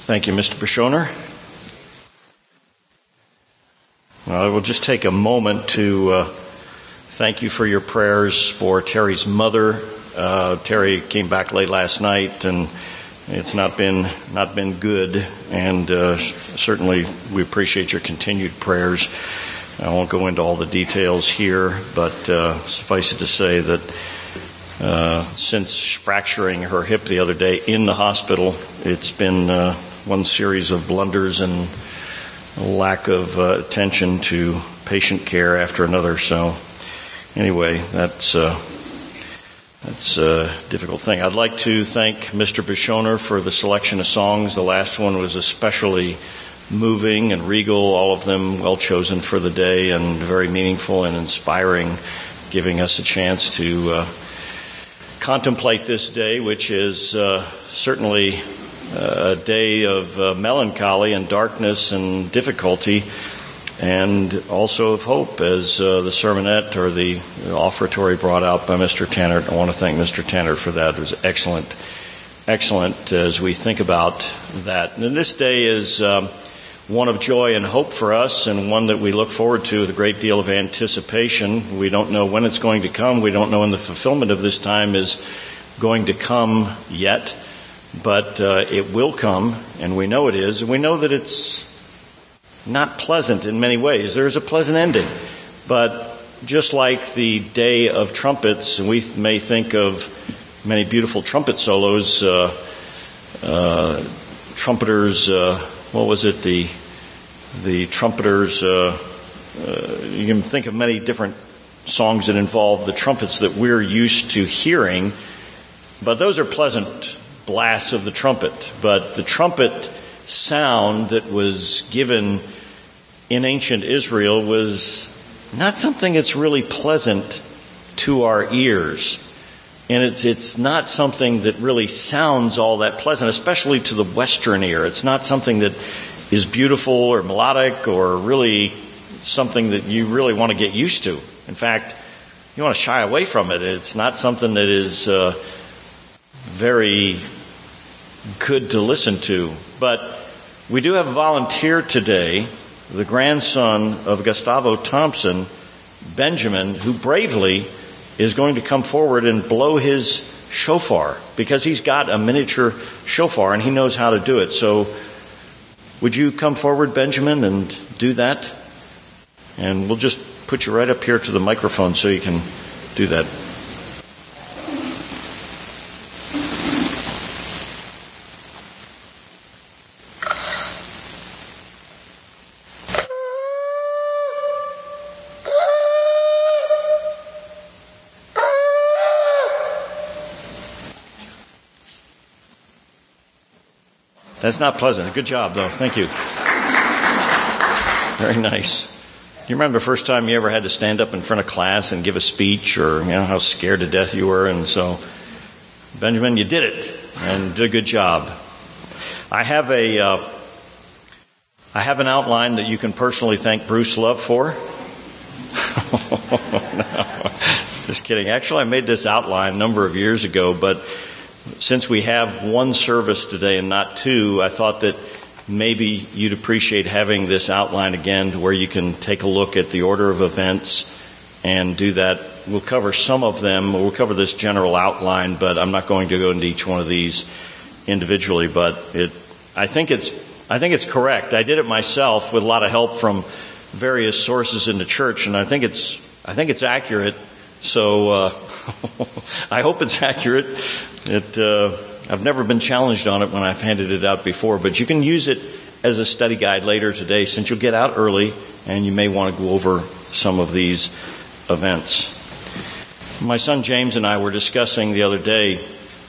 Thank you, Mr. Bishoner. I will just take a moment to thank you for your prayers for Terry's mother. Terry came back late last night, and it's not been good. And certainly, we appreciate your continued prayers. I won't go into all the details here, but suffice it to say that since fracturing her hip the other day in the hospital, it's been one series of blunders and lack of attention to patient care after another. So anyway, that's a difficult thing. I'd like to thank Mr. Bishoner for the selection of songs. The last one was especially moving and regal, all of them well chosen for the day and very meaningful and inspiring, giving us a chance to contemplate this day, which is certainly a day of melancholy and darkness and difficulty, and also of hope, as the sermonette or the offertory brought out by Mr. Tanner. I want to thank Mr. Tanner for that. It was excellent as we think about that. And this day is one of joy and hope for us, and one that we look forward to with a great deal of anticipation. We don't know when it's going to come. We don't know when the fulfillment of this time is going to come yet. But it will come, and we know it is. And we know that it's not pleasant in many ways. There is a pleasant ending. But just like the Day of Trumpets, and we may think of many beautiful trumpet solos, trumpeters, what was it? The trumpeters, you can think of many different songs that involve the trumpets that we're used to hearing. But those are pleasant blasts of the trumpet. But the trumpet sound that was given in ancient Israel was not something that's really pleasant to our ears. And it's not something that really sounds all that pleasant, especially to the Western ear. It's not something that is beautiful or melodic or really something that you really want to get used to. In fact, you want to shy away from it. It's not something that is very good to listen to. But we do have a volunteer today, the grandson of Gustavo Thompson, Benjamin, who bravely is going to come forward and blow his shofar, because he's got a miniature shofar and he knows how to do it. So would you come forward, Benjamin, and do that? And we'll just put you right up here to the microphone so you can do that. That's not pleasant. Good job, though. Thank you. Very nice. You remember the first time you ever had to stand up in front of class and give a speech, or how scared to death you were? And so, Benjamin, you did it, and did a good job. I have an outline that you can personally thank Bruce Love for. No, just kidding. Actually, I made this outline a number of years ago, but since we have one service today and not two, I thought that maybe you'd appreciate having this outline again, where you can take a look at the order of events and do that. We'll cover some of them. We'll cover this general outline, but I'm not going to go into each one of these individually. But I think it's correct. I did it myself with a lot of help from various sources in the church, and I think it's accurate. So I hope it's accurate. I've never been challenged on it when I've handed it out before, but you can use it as a study guide later today, since you'll get out early and you may want to go over some of these events. My son James and I were discussing the other day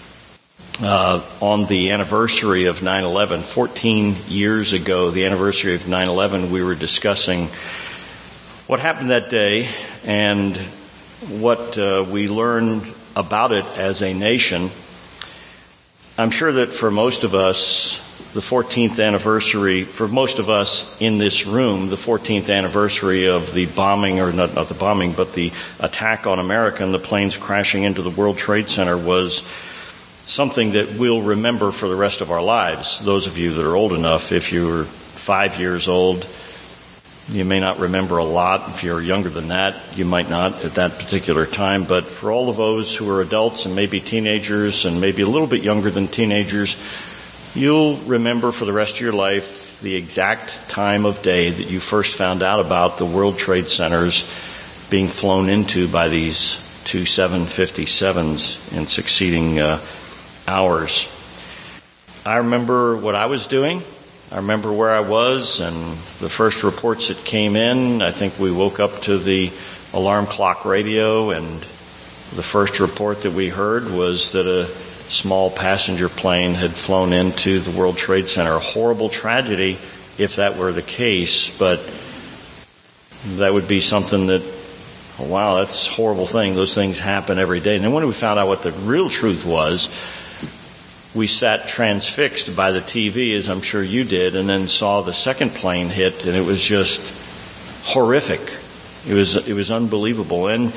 on the anniversary of 9/11, 14 years ago, the anniversary of 9/11, we were discussing what happened that day and what we learned about it as a nation. I'm sure that for most of us, the 14th anniversary, for most of us in this room, the 14th anniversary of the bombing, or not the bombing, but the attack on America and the planes crashing into the World Trade Center was something that we'll remember for the rest of our lives. Those of you that are old enough, if you were 5 years old, you may not remember a lot. If you're younger than that, you might not at that particular time. But for all of those who are adults and maybe teenagers and maybe a little bit younger than teenagers, you'll remember for the rest of your life the exact time of day that you first found out about the World Trade Centers being flown into by these two 757s in succeeding hours. I remember what I was doing. I remember where I was and the first reports that came in. I think we woke up to the alarm clock radio, and the first report that we heard was that a small passenger plane had flown into the World Trade Center. A horrible tragedy if that were the case, but that would be something that, oh, wow, that's a horrible thing. Those things happen every day. And then when we found out what the real truth was, we sat transfixed by the TV, as I'm sure you did, and then saw the second plane hit, and it was just horrific. It was unbelievable. And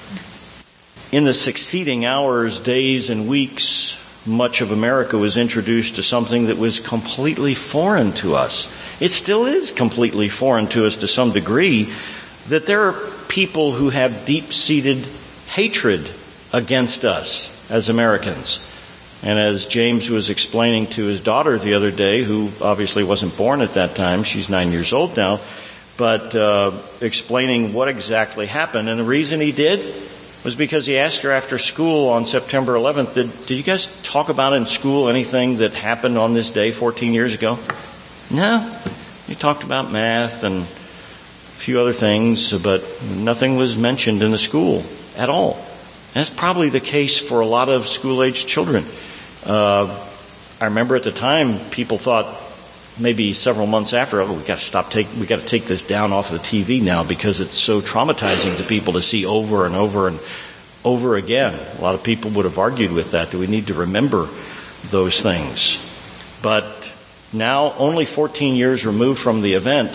in the succeeding hours, days, and weeks, much of America was introduced to something that was completely foreign to us. It still is completely foreign to us to some degree, that there are people who have deep-seated hatred against us as Americans. And as James was explaining to his daughter the other day, who obviously wasn't born at that time, she's 9 years old now, but explaining what exactly happened. And the reason he did was because he asked her after school on September 11th, did you guys talk about in school anything that happened on this day 14 years ago? No. You talked about math and a few other things, but nothing was mentioned in the school at all. And that's probably the case for a lot of school-aged children. I remember at the time people thought maybe several months after, we got to take this down off the TV now because it's so traumatizing to people to see over and over and over again. A lot of people would have argued with that we need to remember those things. But now, only 14 years removed from the event,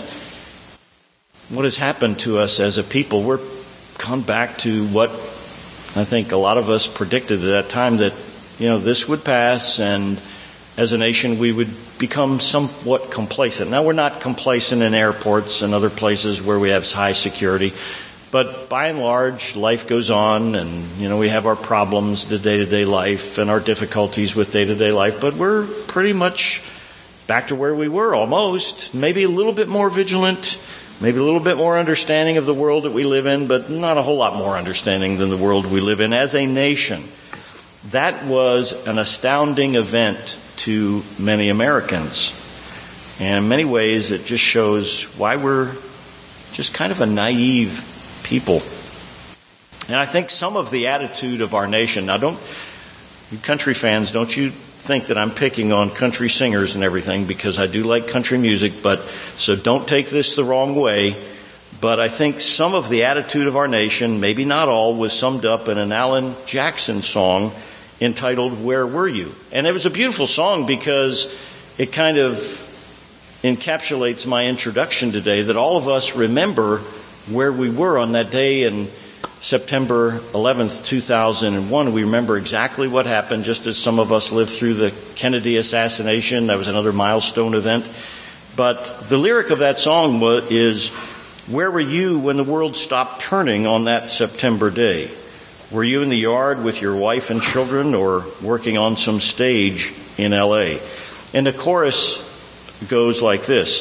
what has happened to us as a people? We're gone back to what I think a lot of us predicted at that time, that, this would pass, and as a nation we would become somewhat complacent. Now, we're not complacent in airports and other places where we have high security, but by and large, life goes on, and, we have our problems, the day-to-day life, and our difficulties with day-to-day life, but we're pretty much back to where we were almost, maybe a little bit more vigilant, maybe a little bit more understanding of the world that we live in, but not a whole lot more understanding than the world we live in as a nation. That was an astounding event to many Americans. And in many ways, it just shows why we're just kind of a naive people. And I think some of the attitude of our nation, now you country fans, don't you think that I'm picking on country singers and everything, because I do like country music, so don't take this the wrong way. But I think some of the attitude of our nation, maybe not all, was summed up in an Alan Jackson song entitled "Where Were You?" And it was a beautiful song because it kind of encapsulates my introduction today, that all of us remember where we were on that day in September 11th, 2001. We remember exactly what happened, just as some of us lived through the Kennedy assassination. That was another milestone event. But the lyric of that song is, "Where were you when the world stopped turning on that September day? Were you in the yard with your wife and children, or working on some stage in L.A.?" And the chorus goes like this.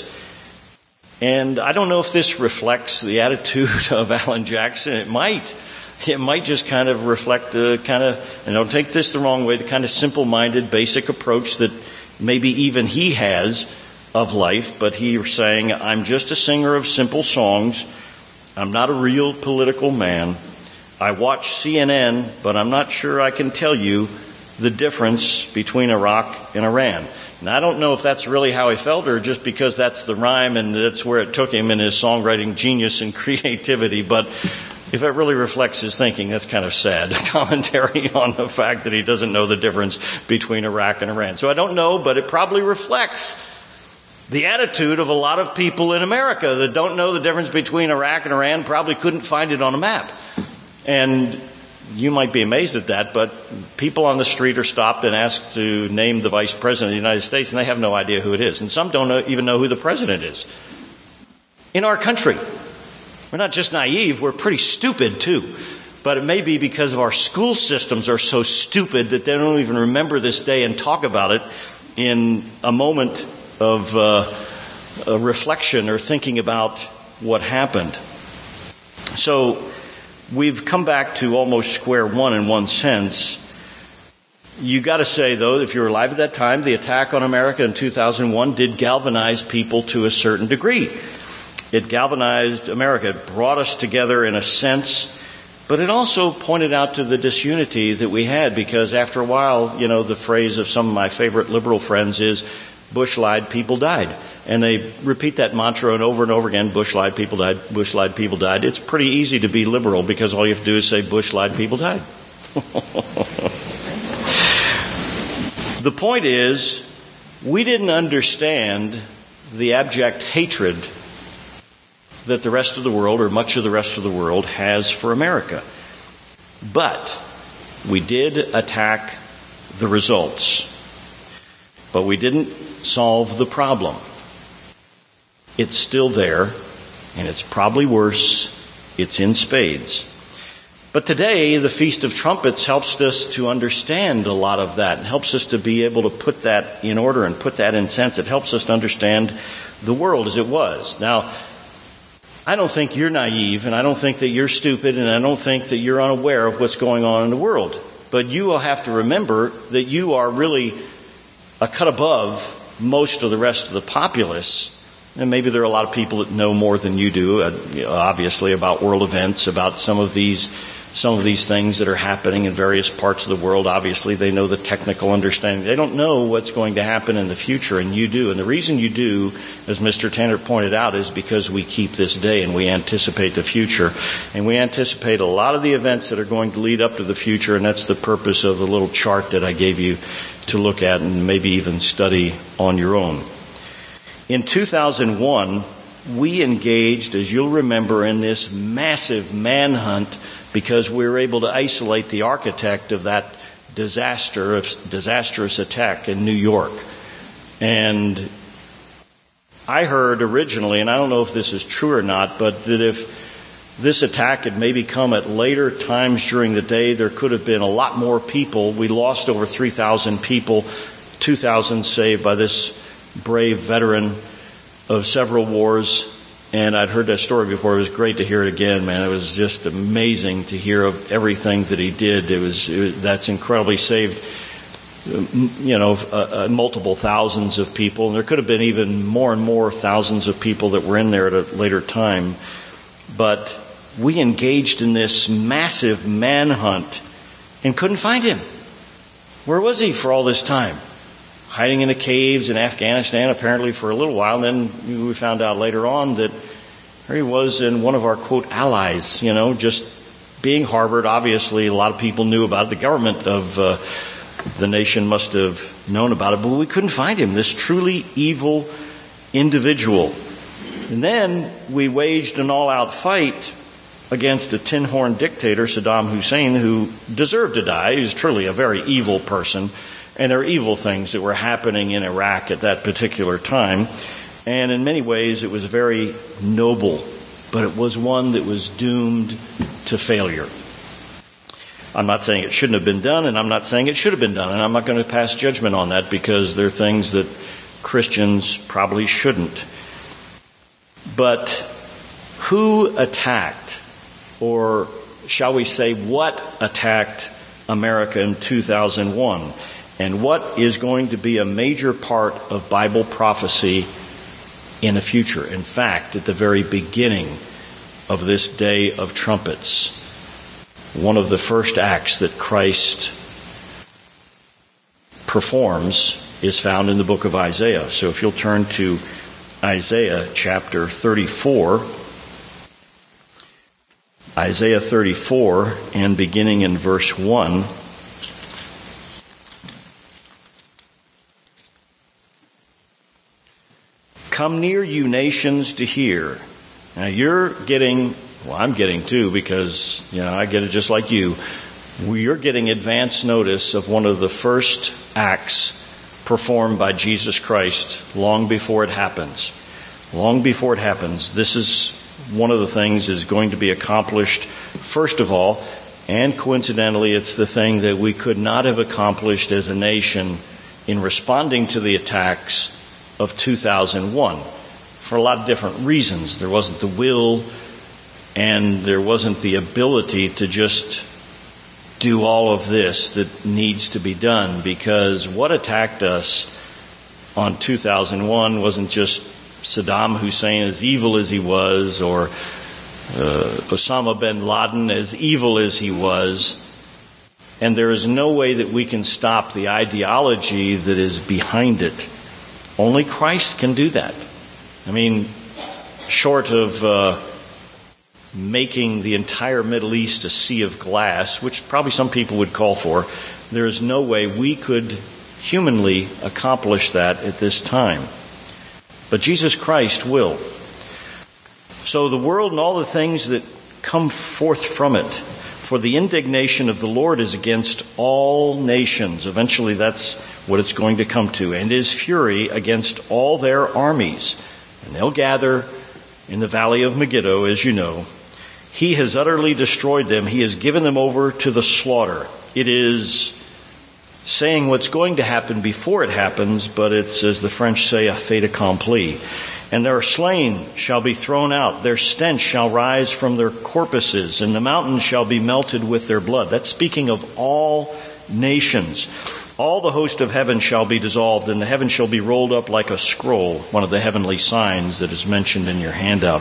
And I don't know if this reflects the attitude of Alan Jackson. It might. It might just kind of reflect the and don't take this the wrong way, the kind of simple-minded, basic approach that maybe even he has of life. But he's saying, I'm just a singer of simple songs. I'm not a real political man. I watch CNN, but I'm not sure I can tell you the difference between Iraq and Iran. And I don't know if that's really how he felt, or just because that's the rhyme and that's where it took him in his songwriting genius and creativity. But if it really reflects his thinking, that's kind of sad commentary on the fact that he doesn't know the difference between Iraq and Iran. So I don't know, but it probably reflects the attitude of a lot of people in America that don't know the difference between Iraq and Iran, probably couldn't find it on a map. And you might be amazed at that, but people on the street are stopped and asked to name the Vice President of the United States, and they have no idea who it is. And some don't even know who the President is. In our country, we're not just naive, we're pretty stupid too. But it may be because of our school systems are so stupid that they don't even remember this day and talk about it in a moment of a reflection or thinking about what happened. So we've come back to almost square one in one sense. You got to say, though, if you're alive at that time, the attack on America in 2001 did galvanize people to a certain degree. It galvanized America. It brought us together in a sense, but it also pointed out to the disunity that we had, because after a while, the phrase of some of my favorite liberal friends is, Bush lied, people died. And they repeat that mantra and over again, Bush lied, people died, Bush lied, people died. It's pretty easy to be liberal because all you have to do is say, Bush lied, people died. The point is, we didn't understand the abject hatred that the rest of the world, or much of the rest of the world, has for America. But we did attack the results. But we didn't solve the problem. It's still there, and it's probably worse. It's in spades. But today, the Feast of Trumpets helps us to understand a lot of that, and helps us to be able to put that in order and put that in sense. It helps us to understand the world as it was. Now, I don't think you're naive, and I don't think that you're stupid, and I don't think that you're unaware of what's going on in the world. But you will have to remember that you are really a cut above most of the rest of the populace. And maybe there are a lot of people that know more than you do, obviously, about world events, about some of these things that are happening in various parts of the world. Obviously, they know the technical understanding. They don't know what's going to happen in the future, and you do. And the reason you do, as Mr. Tanner pointed out, is because we keep this day and we anticipate the future. And we anticipate a lot of the events that are going to lead up to the future, and that's the purpose of the little chart that I gave you to look at and maybe even study on your own. In 2001, we engaged, as you'll remember, in this massive manhunt because we were able to isolate the architect of that disastrous attack in New York. And I heard originally, and I don't know if this is true or not, but that if this attack had maybe come at later times during the day, there could have been a lot more people. We lost over 3,000 people, 2,000 saved by this brave veteran of several wars. And I'd heard that story before. It was great to hear it again, man. It was just amazing to hear of everything that he did. That's incredibly saved, multiple thousands of people. And there could have been even more and more thousands of people that were in there at a later time. But we engaged in this massive manhunt and couldn't find him. Where was he for all this time? Hiding in the caves in Afghanistan, apparently for a little while. And then we found out later on that there he was in one of our, quote, allies, just being harbored. Obviously, a lot of people knew about it. The government of the nation must have known about it, but we couldn't find him, this truly evil individual. And then we waged an all-out fight against a tin-horn dictator, Saddam Hussein, who deserved to die. He was truly a very evil person. And there are evil things that were happening in Iraq at that particular time. And in many ways, it was very noble, but it was one that was doomed to failure. I'm not saying it shouldn't have been done, and I'm not saying it should have been done, and I'm not going to pass judgment on that because there are things that Christians probably shouldn't. But who attacked, or shall we say, what attacked America in 2001? And what is going to be a major part of Bible prophecy in the future? In fact, at the very beginning of this day of trumpets, one of the first acts that Christ performs is found in the book of Isaiah. So if you'll turn to Isaiah chapter 34, Isaiah 34, and beginning in verse 1. Come near, you nations, to hear. Now you're getting, well, I'm getting too, because, I get it just like you. You're getting advance notice of one of the first acts performed by Jesus Christ long before it happens. Long before it happens, this is one of the things is going to be accomplished first of all, and coincidentally, it's the thing that we could not have accomplished as a nation in responding to the attacks of 2001 for a lot of different reasons. There wasn't the will and there wasn't the ability to just do all of this that needs to be done, because what attacked us on 2001 wasn't just Saddam Hussein, as evil as he was, or Osama bin Laden, as evil as he was. And there is no way that we can stop the ideology that is behind it. Only Christ can do that. I mean, short of making the entire Middle East a sea of glass, which probably some people would call for, there is no way we could humanly accomplish that at this time. But Jesus Christ will. So the world and all the things that come forth from it, for the indignation of the Lord is against all nations. Eventually that's what it's going to come to. And his fury against all their armies. And they'll gather in the valley of Megiddo, as you know. He has utterly destroyed them. He has given them over to the slaughter. It is saying what's going to happen before it happens, but it's, as the French say, a fait accompli. And their slain shall be thrown out. Their stench shall rise from their corpses, and the mountains shall be melted with their blood. That's speaking of all nations. All the host of heaven shall be dissolved, and the heaven shall be rolled up like a scroll, one of the heavenly signs that is mentioned in your handout.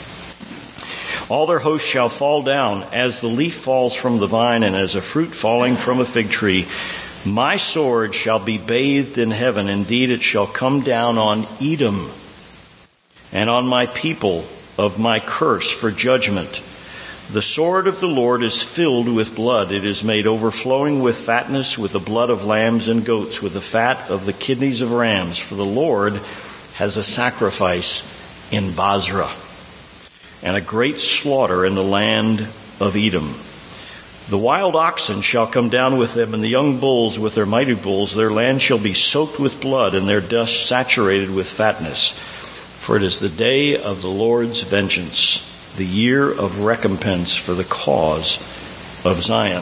All their hosts shall fall down as the leaf falls from the vine and as a fruit falling from a fig tree. My sword shall be bathed in heaven. Indeed, it shall come down on Edom and on my people of my curse for judgment. The sword of the Lord is filled with blood. It is made overflowing with fatness, with the blood of lambs and goats, with the fat of the kidneys of rams. For the Lord has a sacrifice in Basra, and a great slaughter in the land of Edom. The wild oxen shall come down with them, and the young bulls with their mighty bulls. Their land shall be soaked with blood, and their dust saturated with fatness. For it is the day of the Lord's vengeance, the year of recompense for the cause of Zion.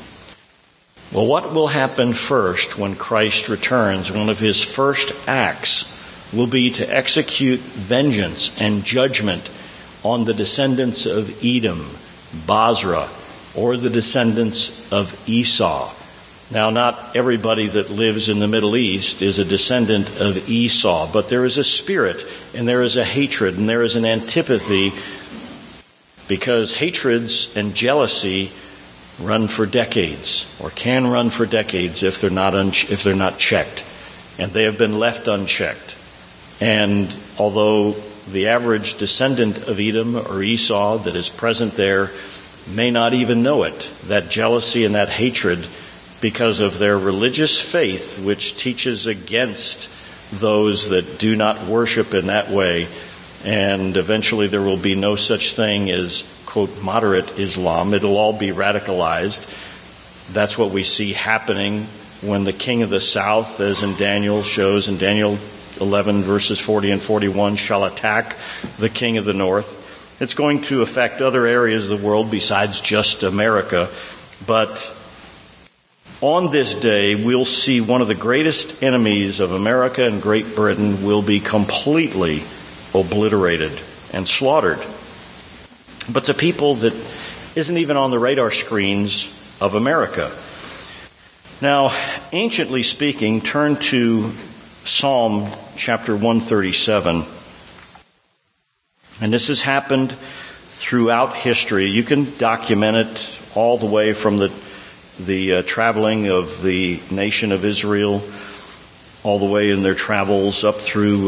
Well, what will happen first when Christ returns? One of his first acts will be to execute vengeance and judgment on the descendants of Edom, Basra, or the descendants of Esau. Now, not everybody that lives in the Middle East is a descendant of Esau, but there is a spirit, and there is a hatred, and there is an antipathy, because hatreds and jealousy run for decades, or can run for decades if they're not checked, and they have been left unchecked. And although the average descendant of Edom or Esau that is present there may not even know it, that jealousy and that hatred, because of their religious faith, which teaches against those that do not worship in that way. And eventually there will be no such thing as, quote, moderate Islam. It'll all be radicalized. That's what we see happening when the king of the south, as in Daniel shows in Daniel 11 verses 40 and 41, shall attack the king of the north. It's going to affect other areas of the world besides just America. But on this day, we'll see one of the greatest enemies of America and Great Britain will be completely obliterated and slaughtered. But it's a people that isn't even on the radar screens of America. Now, anciently speaking, turn to Psalm chapter 137. And this has happened throughout history. You can document it all the way from the traveling of the nation of Israel, all the way in their travels up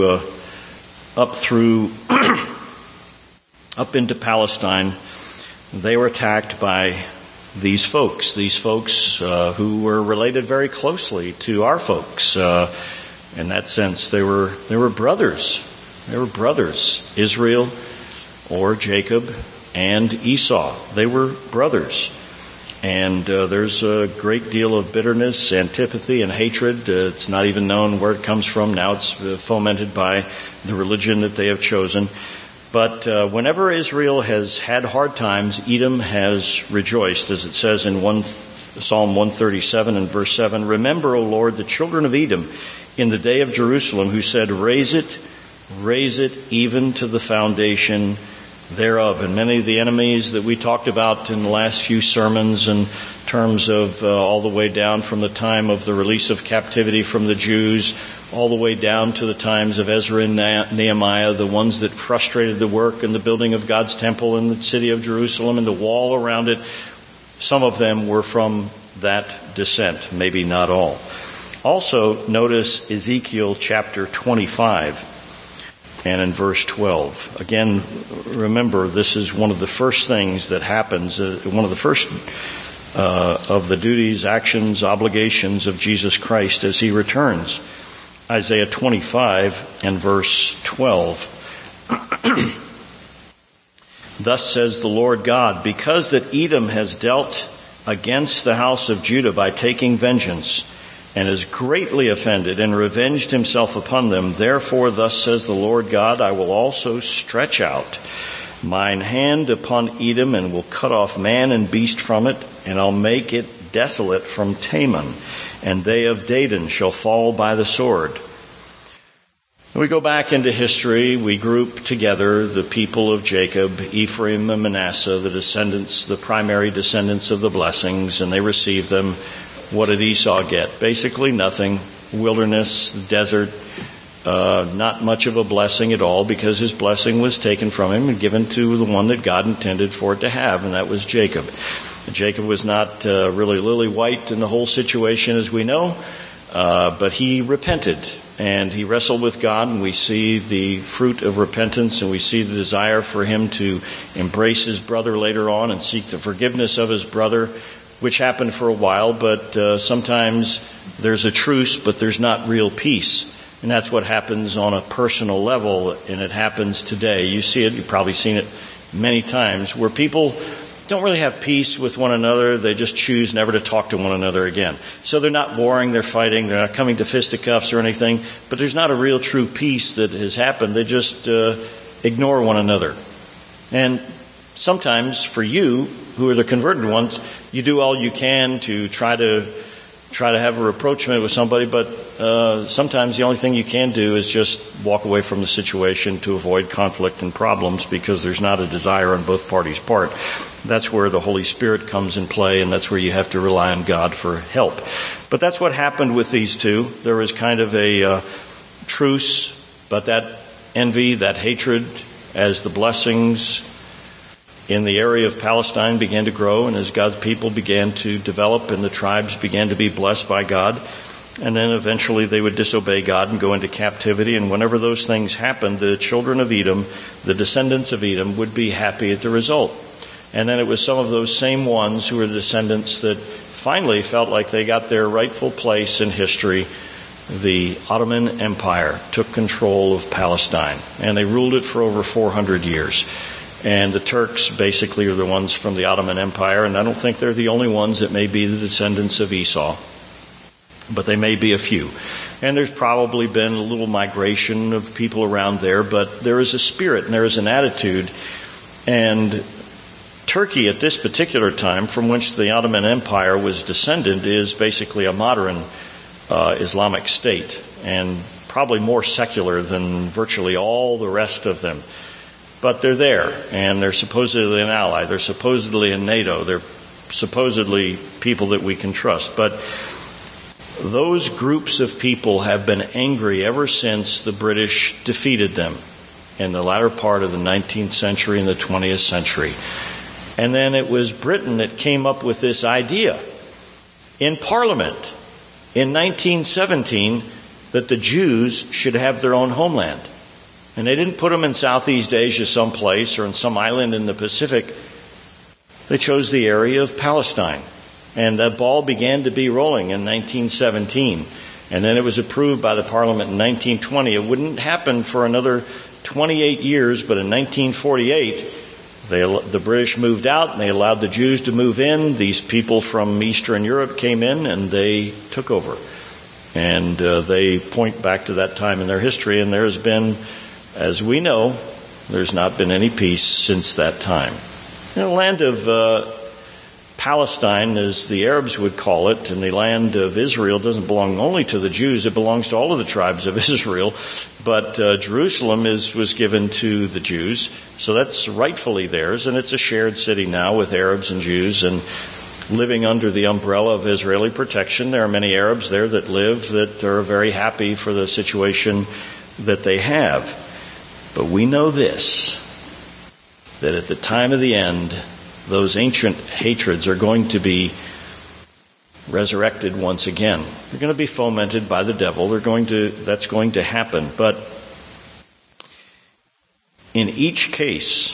into Palestine. They were attacked by these folks who were related very closely to our folks. In that sense, they were brothers. They were brothers, Israel or Jacob and Esau. They were brothers. And there's a great deal of bitterness, antipathy, and hatred. It's not even known where it comes from. Now it's fomented by the religion that they have chosen. But whenever Israel has had hard times, Edom has rejoiced, as it says in Psalm 137 and verse 7, "Remember, O Lord, the children of Edom in the day of Jerusalem, who said, raise it even to the foundation thereof." And many of the enemies that we talked about in the last few sermons in terms of all the way down from the time of the release of captivity from the Jews, all the way down to the times of Ezra and Nehemiah, the ones that frustrated the work and the building of God's temple in the city of Jerusalem and the wall around it, some of them were from that descent, maybe not all. Also, notice Ezekiel chapter 25. And in verse 12, again, remember, this is one of the first things that happens, one of the first of the duties, actions, obligations of Jesus Christ as he returns. Isaiah 25 and verse 12. "Thus says the Lord God, because that Edom has dealt against the house of Judah by taking vengeance, and is greatly offended and revenged himself upon them. Therefore, thus says the Lord God, I will also stretch out mine hand upon Edom and will cut off man and beast from it, and I'll make it desolate from Teman, and they of Dedan shall fall by the sword." We go back into history, we group together the people of Jacob, Ephraim and Manasseh, the primary descendants of the blessings, and they receive them. What did Esau get? Basically nothing. Wilderness, desert, not much of a blessing at all, because his blessing was taken from him and given to the one that God intended for it to have, and that was Jacob. Jacob was not really lily white in the whole situation, as we know, but he repented and he wrestled with God, and we see the fruit of repentance, and we see the desire for him to embrace his brother later on and seek the forgiveness of his brother, which happened for a while, but sometimes there's a truce, but there's not real peace. And that's what happens on a personal level, and it happens today. You see it, you've probably seen it many times, where people don't really have peace with one another. They just choose never to talk to one another again. So they're not warring, they're fighting, they're not coming to fisticuffs or anything, but there's not a real true peace that has happened. They just ignore one another. And sometimes for you, who are the converted ones, you do all you can to try to have a rapprochement with somebody, but sometimes the only thing you can do is just walk away from the situation to avoid conflict and problems, because there's not a desire on both parties' part. That's where the Holy Spirit comes in play, and that's where you have to rely on God for help. But that's what happened with these two. There was kind of a truce, but that envy, that hatred, as the blessings in the area of Palestine began to grow, and as God's people began to develop and the tribes began to be blessed by God, and then eventually they would disobey God and go into captivity. And whenever those things happened, the children of Edom, the descendants of Edom, would be happy at the result. And then it was some of those same ones who were the descendants that finally felt like they got their rightful place in history. The Ottoman Empire took control of Palestine, and they ruled it for over 400 years. And the Turks basically are the ones from the Ottoman Empire, and I don't think they're the only ones that may be the descendants of Esau, but they may be a few. And there's probably been a little migration of people around there, but there is a spirit and there is an attitude. And Turkey at this particular time, from which the Ottoman Empire was descended, is basically a modern Islamic state, and probably more secular than virtually all the rest of them. But they're there, and they're supposedly an ally. They're supposedly in NATO. They're supposedly people that we can trust. But those groups of people have been angry ever since the British defeated them in the latter part of the 19th century and the 20th century. And then it was Britain that came up with this idea in Parliament in 1917 that the Jews should have their own homeland. And they didn't put them in Southeast Asia someplace or in some island in the Pacific. They chose the area of Palestine. And that ball began to be rolling in 1917. And then it was approved by the Parliament in 1920. It wouldn't happen for another 28 years, but in 1948, The British moved out, and they allowed the Jews to move in. These people from Eastern Europe came in, and they took over. And they point back to that time in their history, and there's been, as we know, there's not been any peace since that time. In the land of Palestine, as the Arabs would call it, and the land of Israel doesn't belong only to the Jews, it belongs to all of the tribes of Israel. But Jerusalem was given to the Jews, so that's rightfully theirs, and it's a shared city now with Arabs and Jews, and living under the umbrella of Israeli protection. There are many Arabs there that live that are very happy for the situation that they have. But we know this, that at the time of the end, those ancient hatreds are going to be resurrected once again. They're going to be fomented by the devil. That's going to happen. But in each case,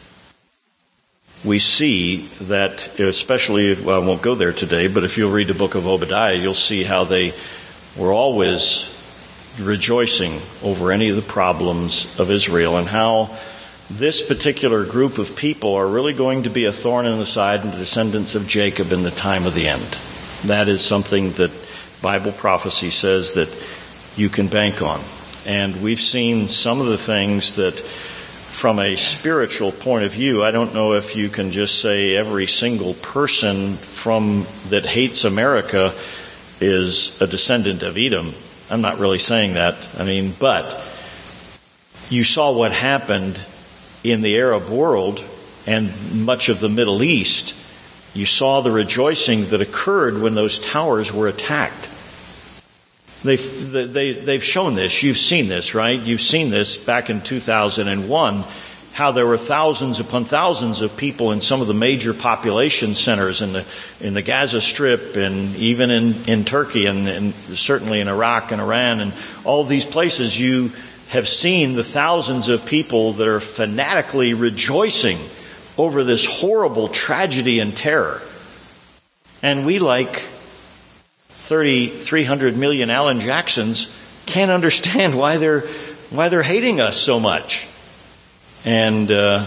we see that, especially, I won't go there today, but if you'll read the book of Obadiah, you'll see how they were always rejoicing over any of the problems of Israel, and how this particular group of people are really going to be a thorn in the side of the descendants of Jacob in the time of the end. That is something that Bible prophecy says that you can bank on. And we've seen some of the things that, from a spiritual point of view, I don't know if you can just say every single person that hates America is a descendant of Edom. I'm not really saying that. But you saw what happened in the Arab world and much of the Middle East. You saw the rejoicing that occurred when those towers were attacked. They've shown this. You've seen this, right? You've seen this back in 2001, how there were thousands upon thousands of people in some of the major population centers in the Gaza Strip, and even in Turkey, and certainly in Iraq and Iran, and all these places. You have seen the thousands of people that are fanatically rejoicing over this horrible tragedy and terror. And we, like 300 million Alan Jacksons, can't understand why they're hating us so much. And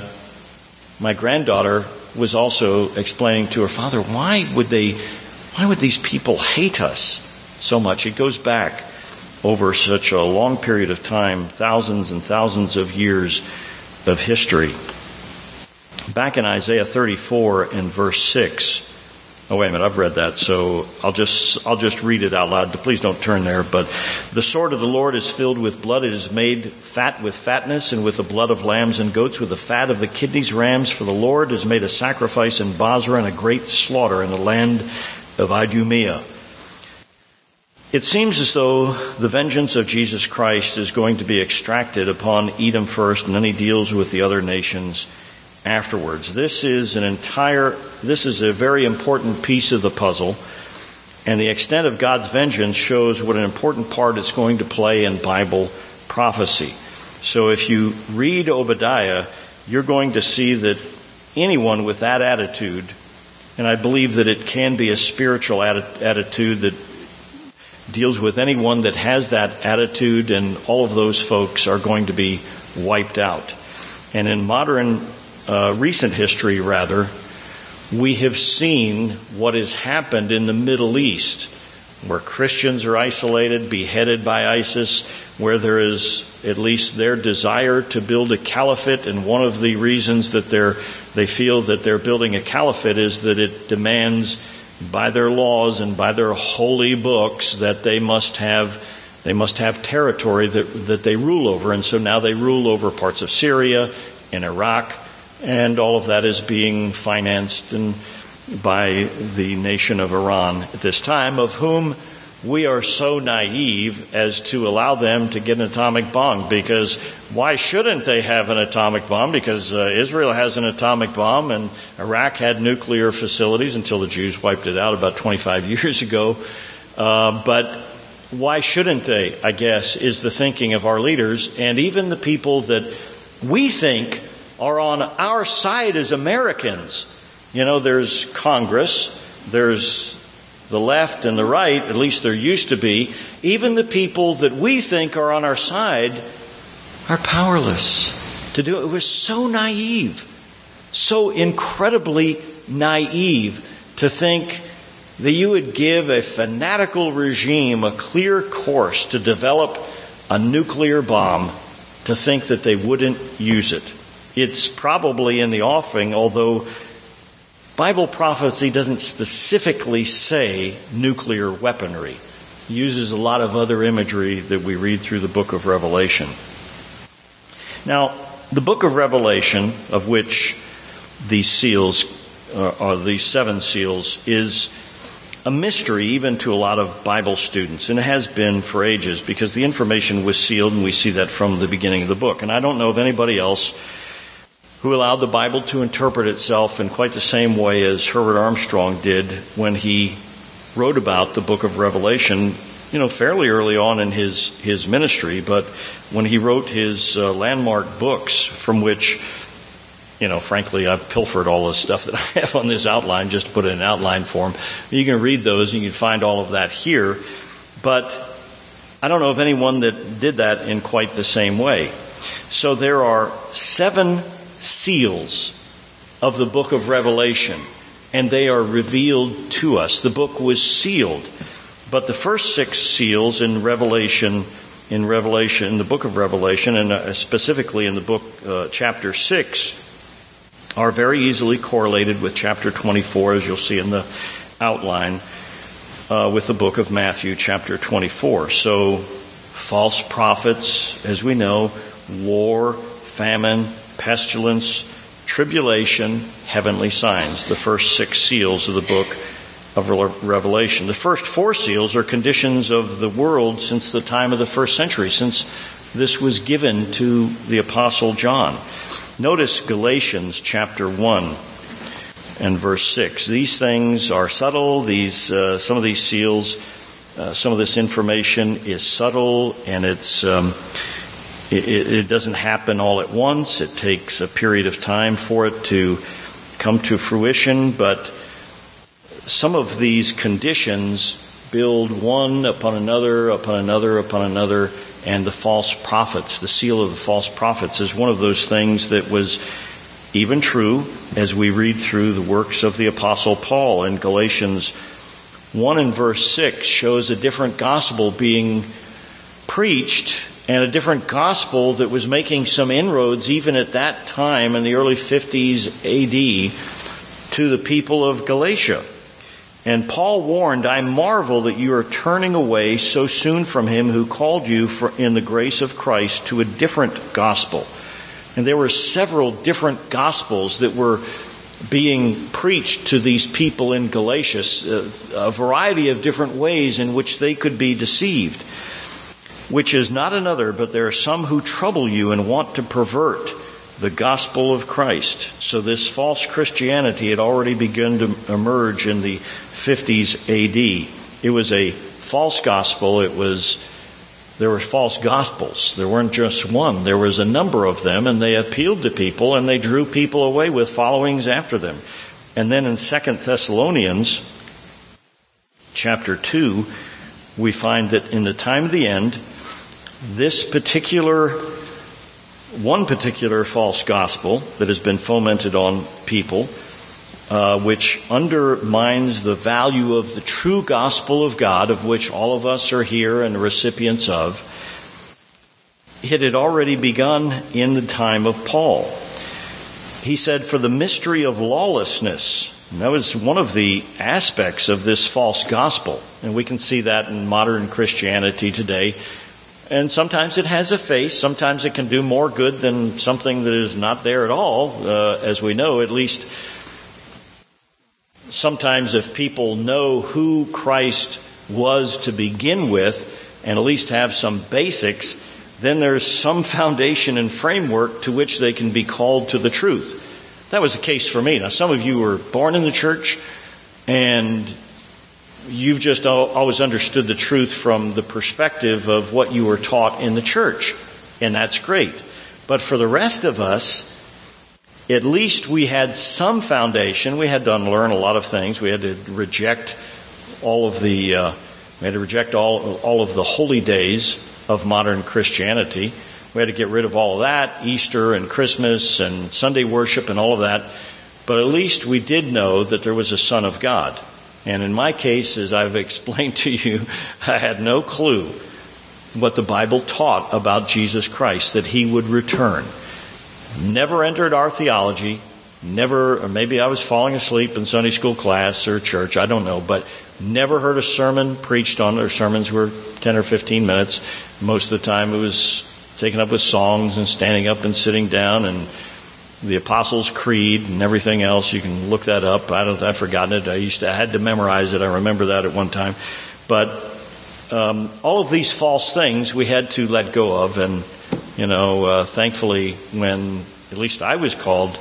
my granddaughter was also explaining to her father, why would these people hate us so much? It goes back over such a long period of time, thousands and thousands of years of history. Back in Isaiah 34 and verse 6. Oh, wait a minute, I've read that, so I'll just read it out loud. Please don't turn there. But the sword of the Lord is filled with blood. It is made fat with fatness, and with the blood of lambs and goats, with the fat of the kidneys, rams. For the Lord has made a sacrifice in Bozrah and a great slaughter in the land of Idumea. It seems as though the vengeance of Jesus Christ is going to be extracted upon Edom first, and then he deals with the other nations afterwards. This is a very important piece of the puzzle, and the extent of God's vengeance shows what an important part it's going to play in Bible prophecy. So if you read Obadiah, you're going to see that anyone with that attitude, and I believe that it can be a spiritual attitude that deals with anyone that has that attitude, and all of those folks are going to be wiped out. And in recent history, we have seen what has happened in the Middle East, where Christians are isolated, beheaded by ISIS, where there is at least their desire to build a caliphate. And one of the reasons that they feel that they're building a caliphate is that it demands by their laws and by their holy books that they must have territory that they rule over. And so now they rule over parts of Syria and Iraq, and all of that is being financed by the nation of Iran at this time, of whom we are so naive as to allow them to get an atomic bomb. Because why shouldn't they have an atomic bomb? Because Israel has an atomic bomb, and Iraq had nuclear facilities until the Jews wiped it out about 25 years ago. But why shouldn't they, I guess, is the thinking of our leaders, and even the people that we think are on our side as Americans. There's Congress, there's the left and the right, at least there used to be. Even the people that we think are on our side are powerless to do it. We're so naive so incredibly naive to think that you would give a fanatical regime a clear course to develop a nuclear bomb to think that they wouldn't use it. It's probably in the offing, although Bible prophecy doesn't specifically say nuclear weaponry. It uses a lot of other imagery that we read through the book of Revelation. Now, the book of Revelation, of which these seals, or these 7 seals, is a mystery even to a lot of Bible students, and it has been for ages because the information was sealed, and we see that from the beginning of the book. And I don't know of anybody else who allowed the Bible to interpret itself in quite the same way as Herbert Armstrong did when he wrote about the book of Revelation, fairly early on in his ministry, but when he wrote his landmark books from which, frankly, I've pilfered all the stuff that I have on this outline, just to put it in outline form. You can read those and you can find all of that here, but I don't know of anyone that did that in quite the same way. So there are 7 seals of the book of Revelation, and they are revealed to us. The book was sealed, but the first 6 seals in Revelation, in the book of Revelation, and specifically in the book chapter 6, are very easily correlated with chapter 24, as you'll see in the outline, with the book of Matthew, chapter 24. So, false prophets, as we know, war, famine, pestilence, tribulation, heavenly signs, the first 6 seals of the book of Revelation. The first 4 seals are conditions of the world since the time of the first century, since this was given to the Apostle John. Notice Galatians chapter 1 and verse 6. These things are subtle. Some of these seals, some of this information is subtle, and it doesn't happen all at once. It takes a period of time for it to come to fruition, but some of these conditions build one upon another, upon another, upon another, and the false prophets, the seal of the false prophets, is one of those things that was even true as we read through the works of the Apostle Paul. In Galatians 1 and verse 6 shows a different gospel being preached, and a different gospel that was making some inroads even at that time in the early 50s AD to the people of Galatia. And Paul warned, "I marvel that you are turning away so soon from him who called you in the grace of Christ to a different gospel." And there were several different gospels that were being preached to these people in Galatia, a variety of different ways in which they could be deceived, which is not another, but there are some who trouble you and want to pervert the gospel of Christ. So this false Christianity had already begun to emerge in the 50s AD. It was a false gospel. There were false gospels. There weren't just one. There was a number of them, and they appealed to people, and they drew people away with followings after them. And then in 2 Thessalonians chapter 2, we find that in the time of the end, one particular false gospel that has been fomented on people, which undermines the value of the true gospel of God, of which all of us are here and recipients of, it had already begun in the time of Paul. He said, "For the mystery of lawlessness," and that was one of the aspects of this false gospel, and we can see that in modern Christianity today. And sometimes it has a face. Sometimes it can do more good than something that is not there at all, as we know. At least sometimes if people know who Christ was to begin with and at least have some basics, then there's some foundation and framework to which they can be called to the truth. That was the case for me. Now, some of you were born in the church and you've just always understood the truth from the perspective of what you were taught in the church, and that's great. But for the rest of us, at least we had some foundation. We had to unlearn a lot of things. We had to reject all of the holy days of modern Christianity. We had to get rid of all of that, Easter and Christmas and Sunday worship and all of that. But at least we did know that there was a Son of God. And in my case, as I've explained to you, I had no clue what the Bible taught about Jesus Christ, that he would return. Never entered our theology, never, or maybe I was falling asleep in Sunday school class or church, I don't know, but never heard a sermon preached on. Their sermons were 10 or 15 minutes. Most of the time it was taken up with songs and standing up and sitting down and the Apostles' Creed and everything else. You can look that up. I've forgotten it. I had to memorize it. I remember that at one time. But all of these false things we had to let go of. And, thankfully, when at least I was called,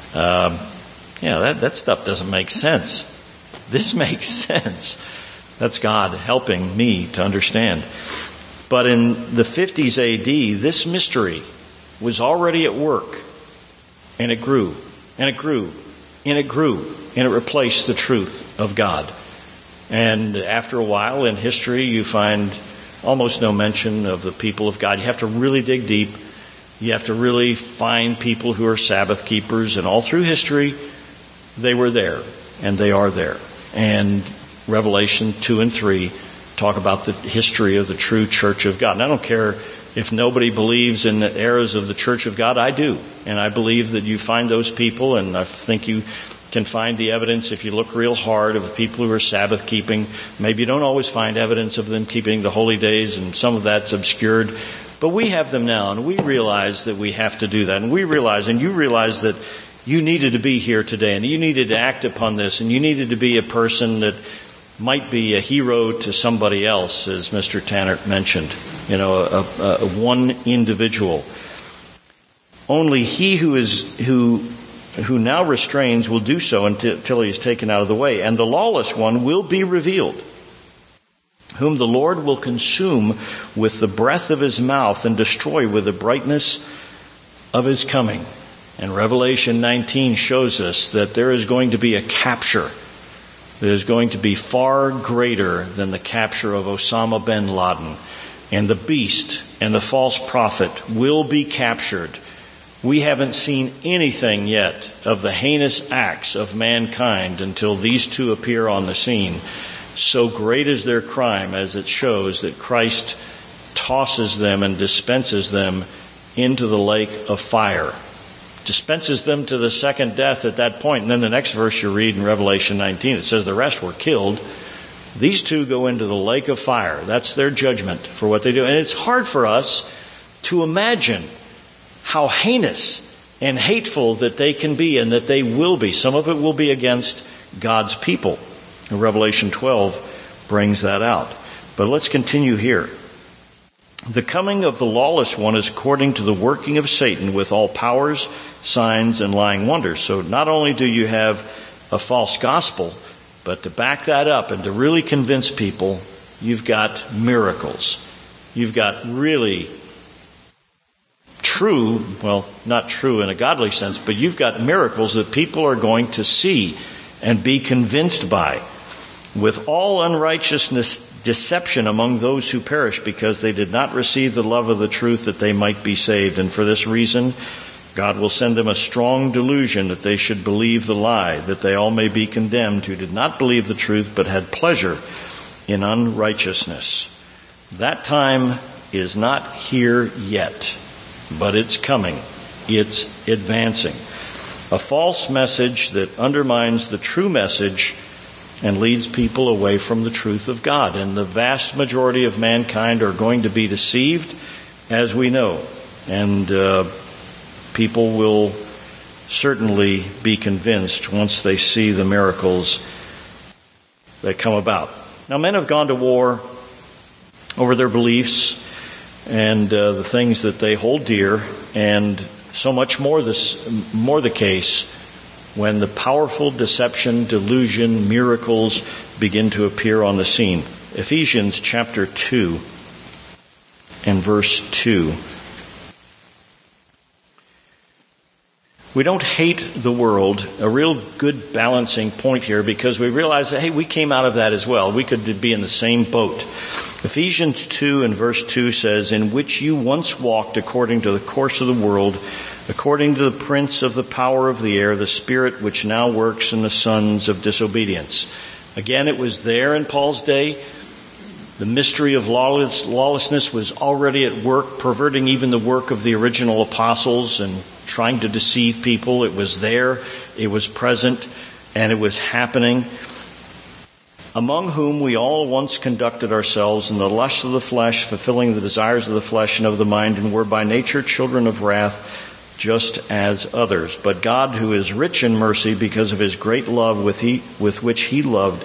that stuff doesn't make sense. This makes sense. That's God helping me to understand. But in the 50s AD, this mystery was already at work. And it grew, and it grew, and it grew, and it replaced the truth of God. And after a while in history, you find almost no mention of the people of God. You have to really dig deep. You have to really find people who are Sabbath keepers. And all through history, they were there, and they are there. And Revelation 2 and 3 talk about the history of the true church of God. And I don't care if nobody believes in the eras of the church of God. I do. And I believe that you find those people, and I think you can find the evidence if you look real hard of the people who are Sabbath keeping. Maybe you don't always find evidence of them keeping the holy days, and some of that's obscured. But we have them now, and we realize that we have to do that. And we realize, and you realize that you needed to be here today, and you needed to act upon this, and you needed to be a person that might be a hero to somebody else, as Mr. Tanner mentioned. One individual. Only he who now restrains will do so until he is taken out of the way. And the lawless one will be revealed, whom the Lord will consume with the breath of his mouth and destroy with the brightness of his coming. And Revelation 19 shows us that there is going to be a capture that is going to be far greater than the capture of Osama bin Laden. And the beast and the false prophet will be captured. We haven't seen anything yet of the heinous acts of mankind until these two appear on the scene. So great is their crime, as it shows that Christ tosses them and dispenses them into the lake of fire. Dispenses them to the second death at that point. And then the next verse you read in Revelation 19, it says the rest were killed. These two go into the lake of fire. That's their judgment for what they do. And it's hard for us to imagine how heinous and hateful that they can be and that they will be. Some of it will be against God's people. And Revelation 12 brings that out. But let's continue here. The coming of the lawless one is according to the working of Satan with all powers, signs, and lying wonders. So not only do you have a false gospel, but to back that up and to really convince people, you've got miracles. You've got really true, well, not true in a godly sense, but you've got miracles that people are going to see and be convinced by. With all unrighteousness, deception among those who perish, because they did not receive the love of the truth that they might be saved. And for this reason, God will send them a strong delusion that they should believe the lie, that they all may be condemned who did not believe the truth but had pleasure in unrighteousness. That time is not here yet, but it's coming. It's advancing. A false message that undermines the true message and leads people away from the truth of God. And the vast majority of mankind are going to be deceived, as we know. And people will certainly be convinced once they see the miracles that come about. Now, men have gone to war over their beliefs and the things that they hold dear, and so much more the case when the powerful deception, delusion, miracles begin to appear on the scene. Ephesians chapter 2 and verse 2. We don't hate the world, a real good balancing point here, because we realize that, hey, we came out of that as well. We could be in the same boat. Ephesians 2 and verse 2 says, "In which you once walked according to the course of the world, according to the prince of the power of the air, the spirit which now works in the sons of disobedience." Again, it was there in Paul's day. The mystery of lawlessness was already at work, perverting even the work of the original apostles and trying to deceive people. It was there, it was present, and it was happening. "Among whom we all once conducted ourselves in the lusts of the flesh, fulfilling the desires of the flesh and of the mind, and were by nature children of wrath, just as others. But God, who is rich in mercy, because of his great love with which he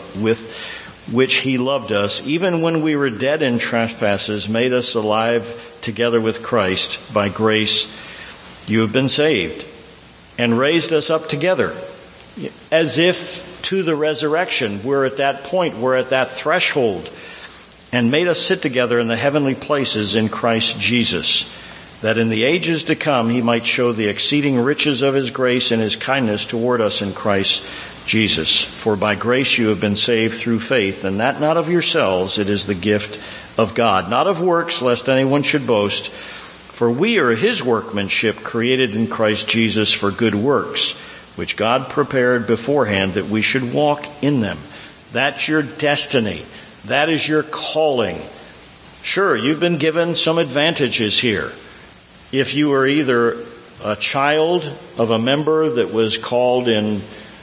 loved us, even when we were dead in trespasses, made us alive together with Christ. By grace you have been saved, and raised us up together." As if to the resurrection, we're at that point, we're at that threshold, "and made us sit together in the heavenly places in Christ Jesus, that in the ages to come he might show the exceeding riches of his grace and his kindness toward us in Christ Jesus. For by grace you have been saved through faith, and that not of yourselves, it is the gift of God, not of works, lest anyone should boast. For we are his workmanship, created in Christ Jesus for good works, which God prepared beforehand that we should walk in them." That's your destiny. That is your calling. Sure, you've been given some advantages here. If you were either a child of a member that was called in,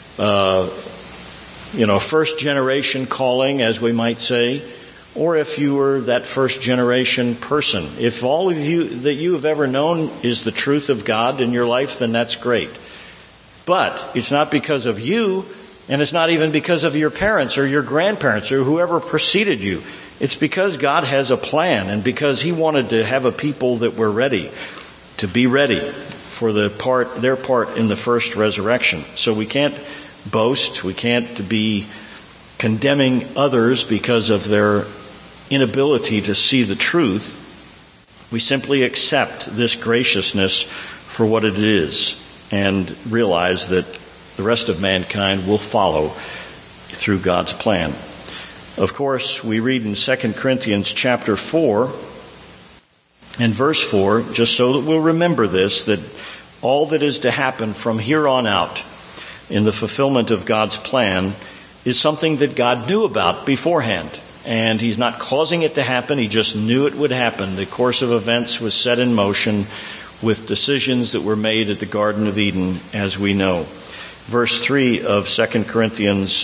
first generation calling, as we might say, or if you were that first generation person. If all of you that you have ever known is the truth of God in your life, then that's great. But it's not because of you, and it's not even because of your parents or your grandparents or whoever preceded you. It's because God has a plan, and because he wanted to have a people that were ready, to be ready for their part in the first resurrection. So we can't boast, we can't be condemning others because of their inability to see the truth. We simply accept this graciousness for what it is, and realize that the rest of mankind will follow through God's plan. Of course, we read in 2 Corinthians chapter 4 and verse 4, just so that we'll remember this, that all that is to happen from here on out in the fulfillment of God's plan is something that God knew about beforehand. And he's not causing it to happen, he just knew it would happen. The course of events was set in motion with decisions that were made at the Garden of Eden, as we know. Verse 3 of 2 Corinthians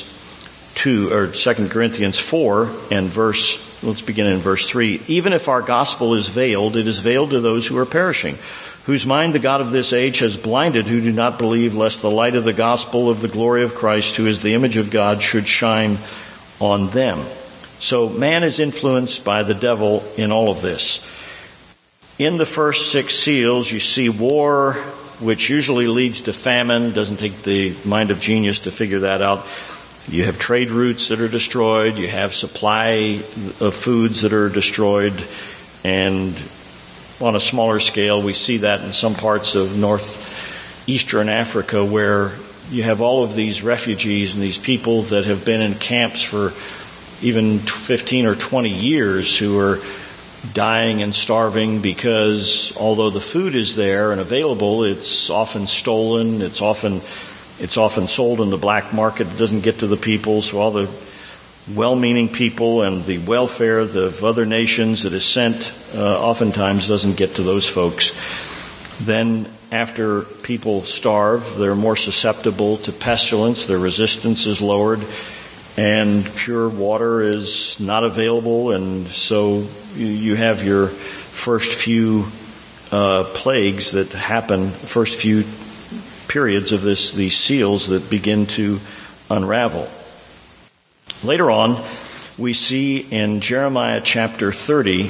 4, and let's begin in verse 3. "Even if our gospel is veiled, it is veiled to those who are perishing, whose mind the God of this age has blinded, who do not believe, lest the light of the gospel of the glory of Christ, who is the image of God, should shine on them." So man is influenced by the devil in all of this. In the first 6 seals, you see war, which usually leads to famine. Doesn't take the mind of genius to figure that out. You have trade routes that are destroyed. You have supply of foods that are destroyed. And on a smaller scale, we see that in some parts of northeastern Africa, where you have all of these refugees and these people that have been in camps for even 15 or 20 years who are dying and starving because although the food is there and available, it's often stolen, it's often sold in the black market. It doesn't get to the people, so all the well-meaning people and the welfare of other nations that is sent oftentimes doesn't get to those folks. Then after people starve, they're more susceptible to pestilence, their resistance is lowered, and pure water is not available, and so you have your first few plagues that happen, first few periods of these seals that begin to unravel. Later on, we see in Jeremiah chapter 30,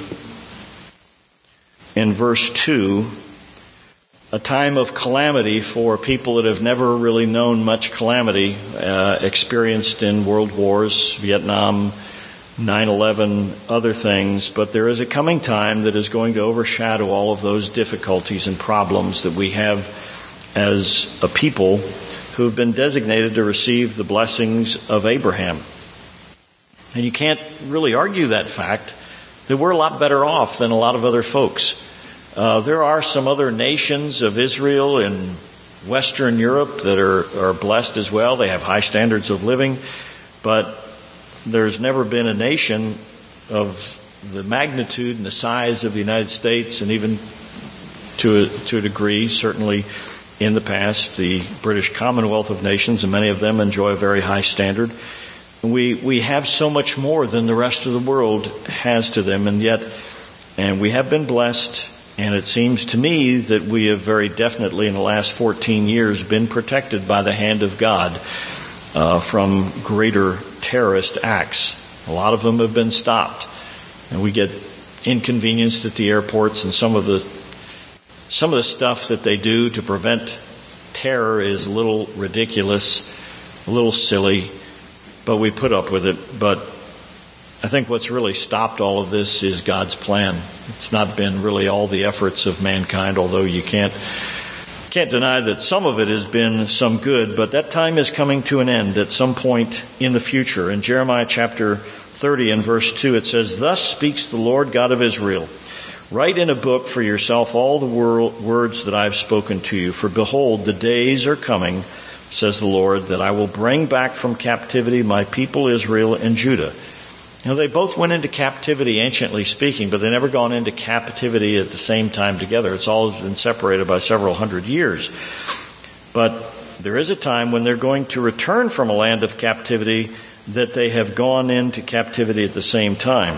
in verse 2, a time of calamity for people that have never really known much calamity, experienced in world wars, Vietnam, 9/11, other things. But there is a coming time that is going to overshadow all of those difficulties and problems that we have as a people who have been designated to receive the blessings of Abraham. And you can't really argue that fact that we're a lot better off than a lot of other folks. There are some other nations of Israel in Western Europe that are blessed as well. They have high standards of living, but there's never been a nation of the magnitude and the size of the United States, and even to a degree, certainly in the past, the British Commonwealth of Nations, and many of them enjoy a very high standard. We have so much more than the rest of the world has to them, and we have been blessed, and it seems to me that we have very definitely in the last 14 years been protected by the hand of God from greater terrorist acts. A lot of them have been stopped, and we get inconvenienced at the airports, and some of the stuff that they do to prevent terror is a little ridiculous, a little silly, but we put up with it. But I think what's really stopped all of this is God's plan. It's not been really all the efforts of mankind, although you can't deny that some of it has been some good, but that time is coming to an end at some point in the future. In Jeremiah chapter 30 and verse 2, it says, "Thus speaks the Lord God of Israel, write in a book for yourself all the words that I have spoken to you. For behold, the days are coming, says the Lord, that I will bring back from captivity my people Israel and Judah." Now, they both went into captivity, anciently speaking, but they never gone into captivity at the same time together. It's all been separated by several hundred years. But there is a time when they're going to return from a land of captivity that they have gone into captivity at the same time.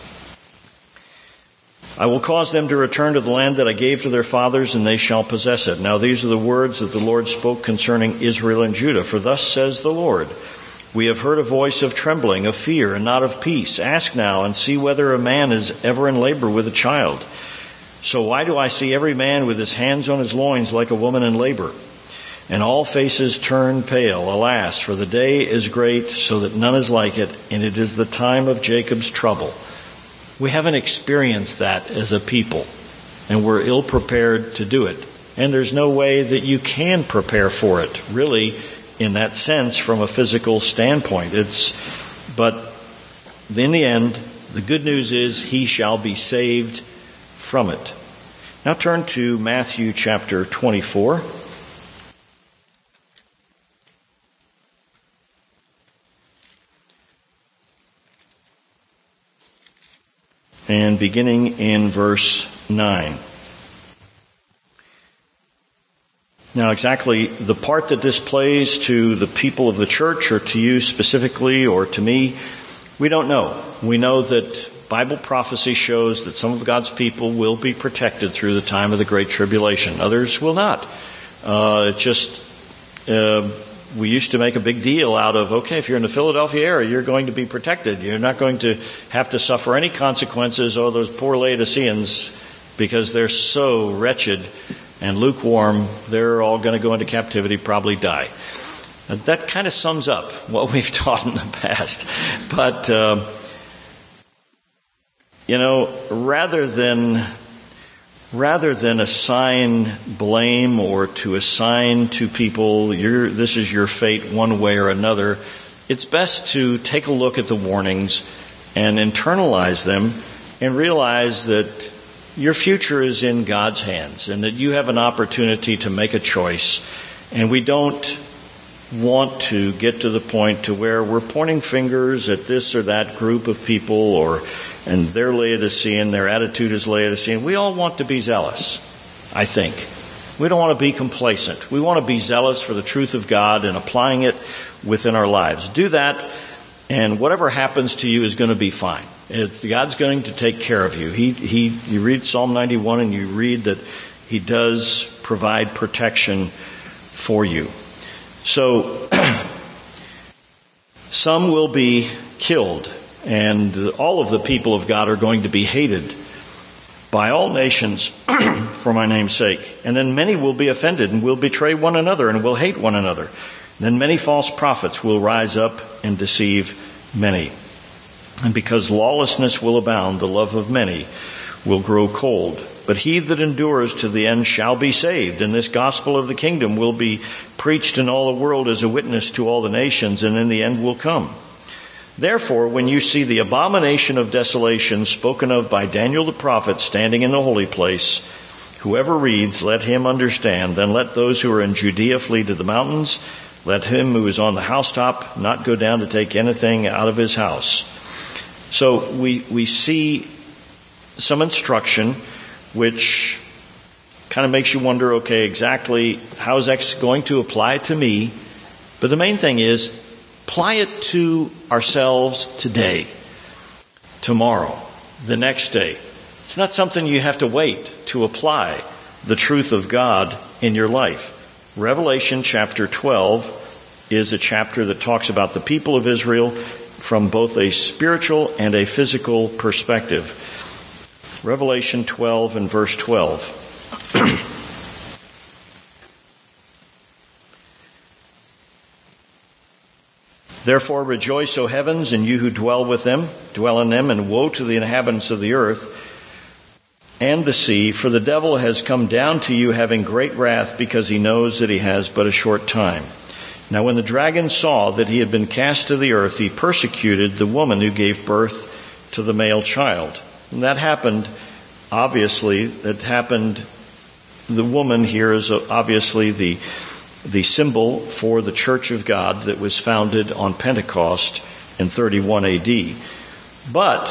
"I will cause them to return to the land that I gave to their fathers, and they shall possess it." Now these are the words that the Lord spoke concerning Israel and Judah. "For thus says the Lord, we have heard a voice of trembling, of fear, and not of peace. Ask now and see whether a man is ever in labor with a child. So why do I see every man with his hands on his loins like a woman in labor? And all faces turn pale. Alas, for the day is great, so that none is like it, and it is the time of Jacob's trouble." We haven't experienced that as a people, and we're ill-prepared to do it. And there's no way that you can prepare for it, really, in that sense, from a physical standpoint. But in the end, the good news is he shall be saved from it. Now turn to Matthew chapter 24. And beginning in verse 9. Now, exactly the part that this plays to the people of the church, or to you specifically, or to me, we don't know. We know that Bible prophecy shows that some of God's people will be protected through the time of the Great Tribulation. Others will not. We used to make a big deal out of, okay, if you're in the Philadelphia area, you're going to be protected. You're not going to have to suffer any consequences. Oh, those poor Laodiceans, because they're so wretched and lukewarm, they're all going to go into captivity, probably die. That kind of sums up what we've taught in the past. But, rather than assign blame or to assign to people, this is your fate one way or another, it's best to take a look at the warnings and internalize them and realize that your future is in God's hands, and that you have an opportunity to make a choice. And we don't want to get to the point to where we're pointing fingers at this or that group of people, and they're Laodicean, their attitude is Laodicean. We all want to be zealous, I think. We don't want to be complacent. We want to be zealous for the truth of God and applying it within our lives. Do that, and whatever happens to you is going to be fine. God's going to take care of you. You read Psalm 91 and you read that He does provide protection for you. So, some will be killed, and all of the people of God are going to be hated by all nations for my name's sake. And then many will be offended and will betray one another and will hate one another. Then many false prophets will rise up and deceive many. And because lawlessness will abound, the love of many will grow cold. But he that endures to the end shall be saved. And this gospel of the kingdom will be preached in all the world as a witness to all the nations, and in the end will come. Therefore, when you see the abomination of desolation spoken of by Daniel the prophet standing in the holy place, whoever reads, let him understand. Then let those who are in Judea flee to the mountains. Let him who is on the housetop not go down to take anything out of his house. So we see some instruction which kind of makes you wonder, okay, exactly how is that going to apply to me? But the main thing is, apply it to ourselves today, tomorrow, the next day. It's not something you have to wait to apply the truth of God in your life. Revelation chapter 12 is a chapter that talks about the people of Israel from both a spiritual and a physical perspective. Revelation 12 and verse 12. Therefore rejoice, O heavens, and you who dwell in them, and woe to the inhabitants of the earth and the sea, for the devil has come down to you having great wrath, because he knows that he has but a short time. Now when the dragon saw that he had been cast to the earth, he persecuted the woman who gave birth to the male child. And that happened, obviously, the woman here is obviously the symbol for the Church of God that was founded on Pentecost in 31 AD. But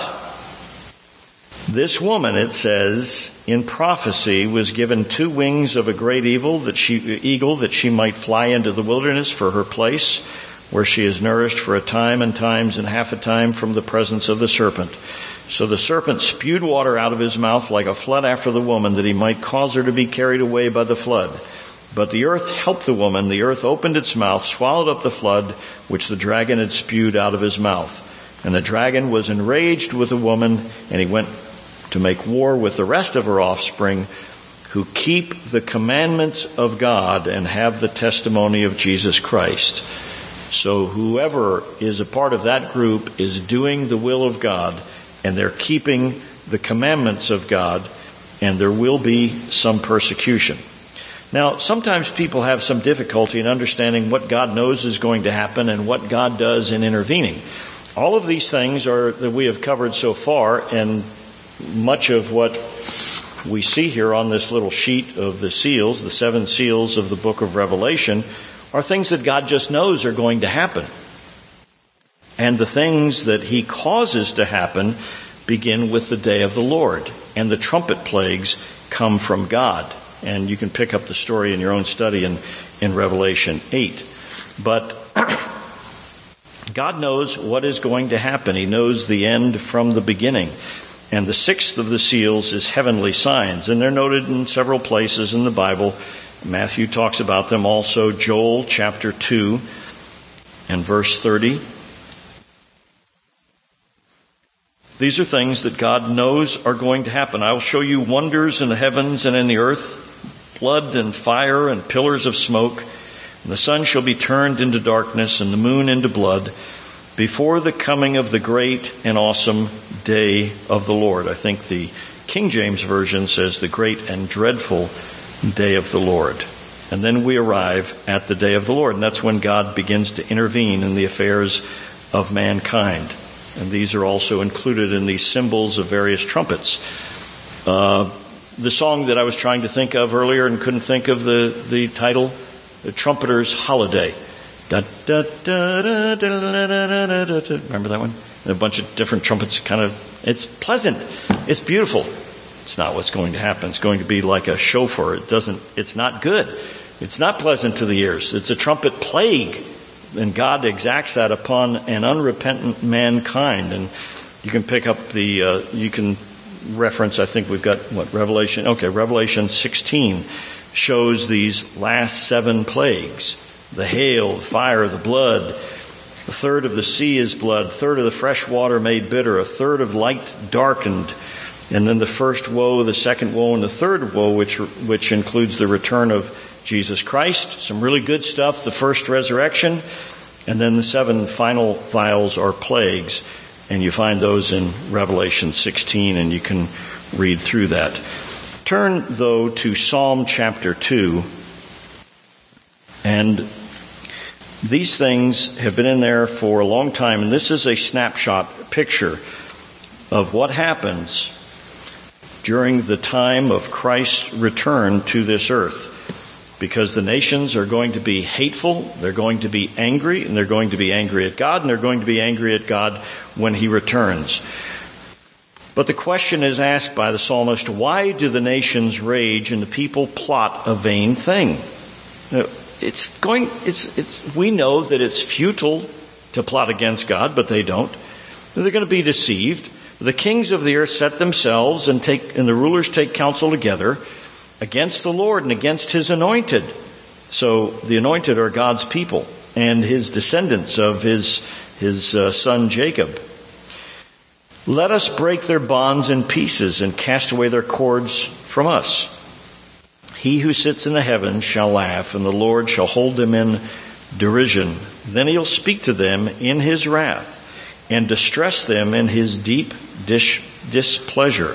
this woman, it says, in prophecy, was given 2 wings of a great eagle that she might fly into the wilderness for her place, where she is nourished for a time and times and half a time from the presence of the serpent. So the serpent spewed water out of his mouth like a flood after the woman, that he might cause her to be carried away by the flood. But the earth helped the woman. The earth opened its mouth, swallowed up the flood, which the dragon had spewed out of his mouth. And the dragon was enraged with the woman, and he went to make war with the rest of her offspring, who keep the commandments of God and have the testimony of Jesus Christ. So whoever is a part of that group is doing the will of God, and they're keeping the commandments of God, and there will be some persecution. Now, sometimes people have some difficulty in understanding what God knows is going to happen and what God does in intervening. All of these things are that we have covered so far, and much of what we see here on this little sheet of the seals, the 7 seals of the book of Revelation, are things that God just knows are going to happen. And the things that he causes to happen begin with the day of the Lord. And the trumpet plagues come from God. And you can pick up the story in your own study in Revelation 8. But God knows what is going to happen. He knows the end from the beginning. And the 6th of the seals is heavenly signs. And they're noted in several places in the Bible. Matthew talks about them also. Joel chapter 2 and verse 30. These are things that God knows are going to happen. I will show you wonders in the heavens and in the earth, blood and fire and pillars of smoke. And the sun shall be turned into darkness and the moon into blood before the coming of the great and awesome day of the Lord. I think the King James Version says the great and dreadful day of the Lord. And then we arrive at the day of the Lord. And that's when God begins to intervene in the affairs of mankind. And these are also included in these symbols of various trumpets. The song that I was trying to think of earlier and couldn't think of the title, The Trumpeter's Holiday. Da, da, da, da, da, da, da, da, da. Remember that one? And a bunch of different trumpets it's pleasant. It's beautiful. It's not what's going to happen. It's going to be like a shofar. It's not good. It's not pleasant to the ears. It's a trumpet plague. And God exacts that upon an unrepentant mankind. And you can pick up you can reference, I think we've got, Revelation? Okay, Revelation 16 shows these last 7 plagues. The hail, the fire, the blood. A third of the sea is blood. A third of the fresh water made bitter. A third of light darkened. And then the first woe, the second woe, and the third woe, which includes the return of Jesus Christ. Some really good stuff. The first resurrection. And then the 7 final vials are plagues. And you find those in Revelation 16, and you can read through that. Turn, though, to Psalm chapter 2. And These things have been in there for a long time, and this is a snapshot picture of what happens during the time of Christ's return to this earth. Because the nations are going to be hateful, they're going to be angry, and they're going to be angry at God, and they're going to be angry at God when He returns. But the question is asked by the psalmist, why do the nations rage and the people plot a vain thing? We know that it's futile to plot against God, but they don't. They're going to be deceived. The kings of the earth set themselves and the rulers take counsel together against the Lord and against His anointed. So the anointed are God's people and His descendants of His son Jacob. Let us break their bonds in pieces and cast away their cords from us. He who sits in the heavens shall laugh, and the Lord shall hold them in derision. Then He'll speak to them in His wrath and distress them in His deep displeasure.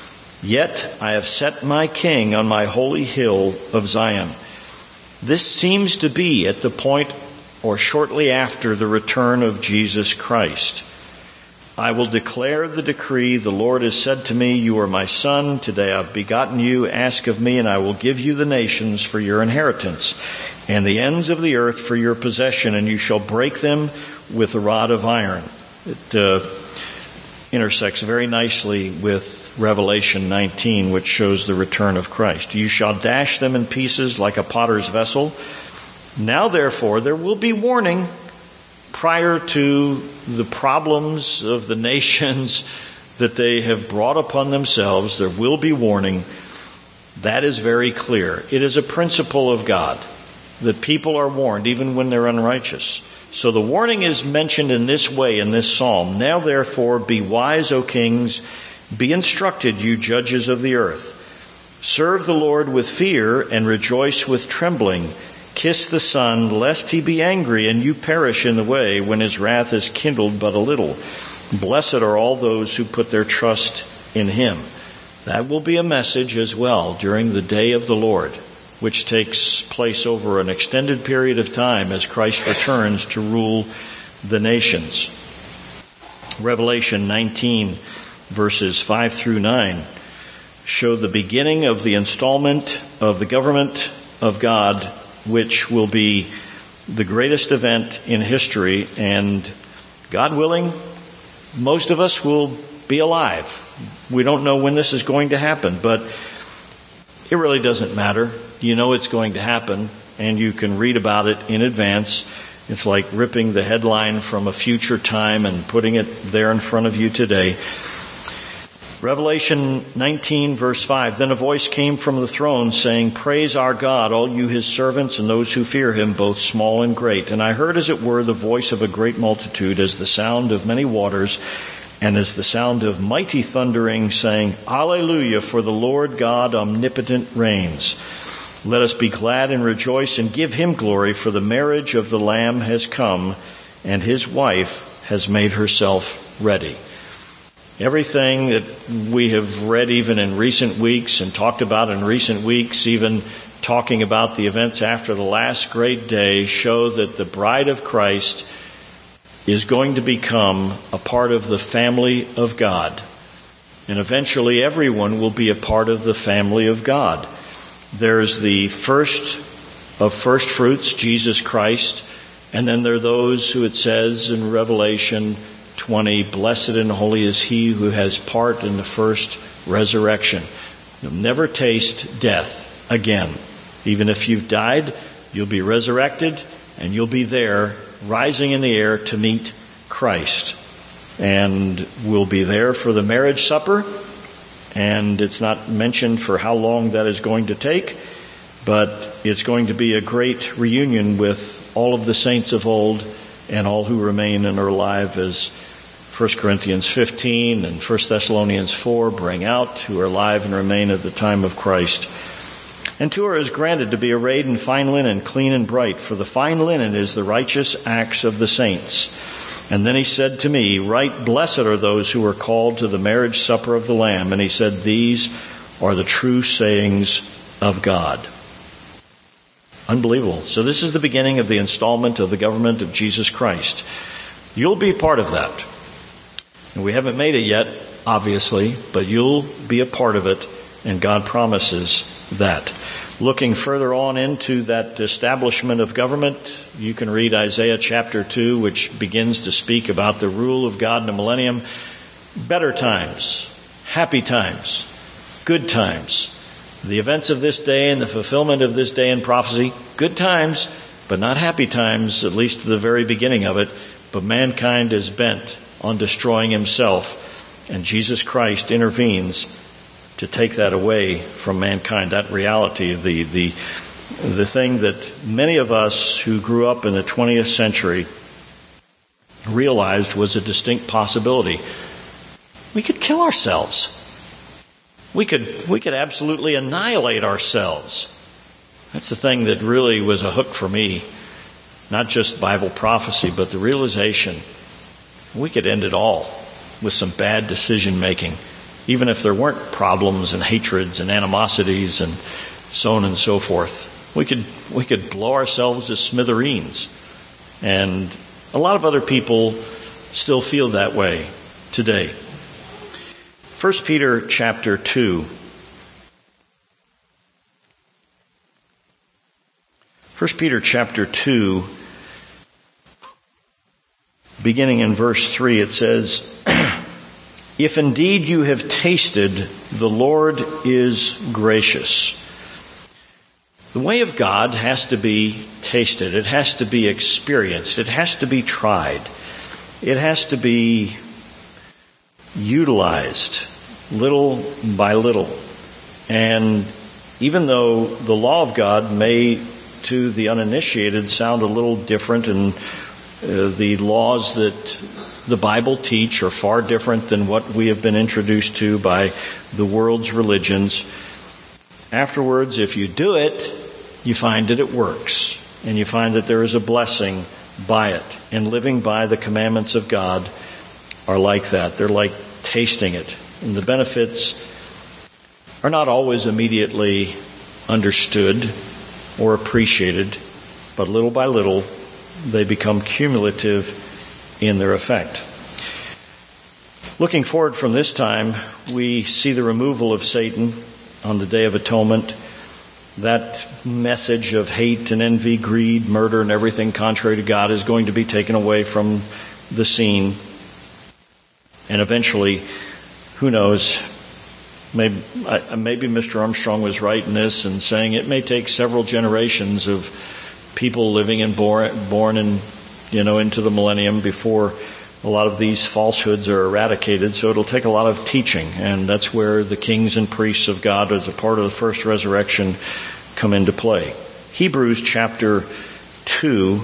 Yet I have set my king on my holy hill of Zion. This seems to be at the point or shortly after the return of Jesus Christ. I will declare the decree. The Lord has said to me, you are my son. Today I've begotten you. Ask of me, and I will give you the nations for your inheritance, and the ends of the earth for your possession, and you shall break them with a rod of iron. It intersects very nicely with Revelation 19, which shows the return of Christ. You shall dash them in pieces like a potter's vessel. Now, therefore, there will be warning prior to the problems of the nations that they have brought upon themselves. There will be warning. That is very clear. It is a principle of God that people are warned even when they're unrighteous. So the warning is mentioned in this way in this psalm. Now therefore be wise, O kings, be instructed, you judges of the earth. Serve the Lord with fear and rejoice with trembling. Kiss the Son, lest He be angry and you perish in the way when His wrath is kindled but a little. Blessed are all those who put their trust in Him. That will be a message as well during the day of the Lord, which takes place over an extended period of time as Christ returns to rule the nations. Revelation 19, verses 5 through 9, show the beginning of the installment of the government of God, which will be the greatest event in history. And God willing, most of us will be alive. We don't know when this is going to happen, but it really doesn't matter. You know it's going to happen, and you can read about it in advance. It's like ripping the headline from a future time and putting it there in front of you today. Revelation 19, verse 5, Then a voice came from the throne saying, Praise our God, all you His servants and those who fear Him, both small and great. And I heard as it were the voice of a great multitude, as the sound of many waters, and as the sound of mighty thundering, saying, Alleluia, for the Lord God omnipotent reigns. Let us be glad and rejoice and give Him glory, for the marriage of the Lamb has come, and His wife has made herself ready. Everything that we have read even in recent weeks and talked about in recent weeks, even talking about the events after the last great day, show that the bride of Christ is going to become a part of the family of God. And eventually everyone will be a part of the family of God. There's the first of first fruits, Jesus Christ, and then there are those who it says in Revelation 20, Blessed and holy is he who has part in the first resurrection. You'll never taste death again. Even if you've died, you'll be resurrected and you'll be there rising in the air to meet Christ. And we'll be there for the marriage supper. And it's not mentioned for how long that is going to take, but it's going to be a great reunion with all of the saints of old and all who remain and are alive, as 1 Corinthians 15 and 1 Thessalonians 4 bring out, who are alive and remain at the time of Christ. And to her is granted to be arrayed in fine linen, clean and bright, for the fine linen is the righteous acts of the saints. And then he said to me, Right, blessed are those who are called to the marriage supper of the Lamb. And he said, These are the true sayings of God. Unbelievable. So this is the beginning of the installment of the government of Jesus Christ. You'll be part of that. And we haven't made it yet, obviously, but you'll be a part of it, and God promises that. Looking further on into that establishment of government, you can read Isaiah chapter 2, which begins to speak about the rule of God in the millennium. Better times, happy times, good times. The events of this day and the fulfillment of this day in prophecy, good times, but not happy times, at least to the very beginning of it. But mankind is bent on destroying himself, and Jesus Christ intervenes to take that away from mankind, that reality, the thing that many of us who grew up in the 20th century realized was a distinct possibility. We could kill ourselves. We could absolutely annihilate ourselves. That's the thing that really was a hook for me. Not just Bible prophecy, but the realization we could end it all with some bad decision making, even if there weren't problems and hatreds and animosities and so on and so forth. We could blow ourselves to smithereens. And a lot of other people still feel that way today. 1 Peter chapter 2. 1 Peter chapter 2, beginning in verse 3, it says, "If indeed you have tasted, the Lord is gracious." The way of God has to be tasted. It has to be experienced. It has to be tried. It has to be utilized little by little. And even though the law of God may, to the uninitiated, sound a little different, and the laws that the Bible teach are far different than what we have been introduced to by the world's religions, afterwards, if you do it, you find that it works. And you find that there is a blessing by it. And living by the commandments of God are like that. They're like tasting it. And the benefits are not always immediately understood or appreciated, but little by little they become cumulative in their effect. Looking forward from this time, we see the removal of Satan on the Day of Atonement. That message of hate and envy, greed, murder, and everything contrary to God is going to be taken away from the scene. And eventually, who knows, maybe Mr. Armstrong was right in this and saying it may take several generations of people living and born in, into the millennium before a lot of these falsehoods are eradicated. So it'll take a lot of teaching, and that's where the kings and priests of God as a part of the first resurrection come into play. Hebrews chapter 2,